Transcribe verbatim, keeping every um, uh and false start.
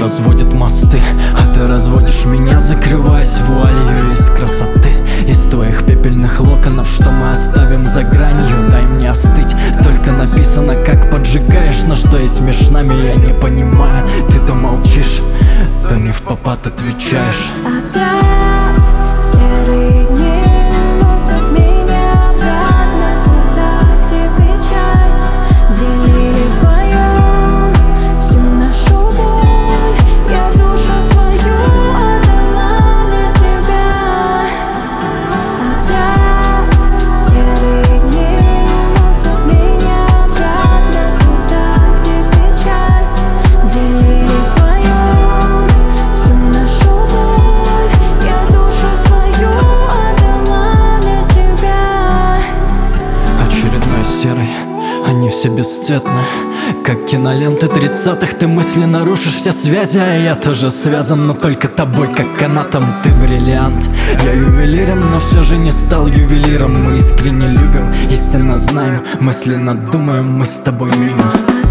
разводит мосты, а ты разводишь меня, закрываясь вуалью из красоты, из твоих пепельных локонов, что мы оставим за гранью. Дай мне остыть, столько написано, как поджигаешь, но что есть меж нами, я не понимаю. Ты то молчишь, то не впопад отвечаешь. Опять серые дни уносят меня обратно туда, где печаль. Делили вдвоем всю нашу боль. Я душу свою отдала для тебя. Опять серые дни уносят меня обратно туда, где печаль. Делили вдвоем всю нашу боль. Я душу свою отдала для тебя. Очередной серый, они все бесцветны, как киноленты тридцатых. Ты мысленно рушишь все связи, а я тоже связан, но только тобой, как канатом. Ты бриллиант, я ювелирен, но все же не стал ювелиром. Мы искренне любим, истинно знаем, мысленно думаем, мы с тобой мимо.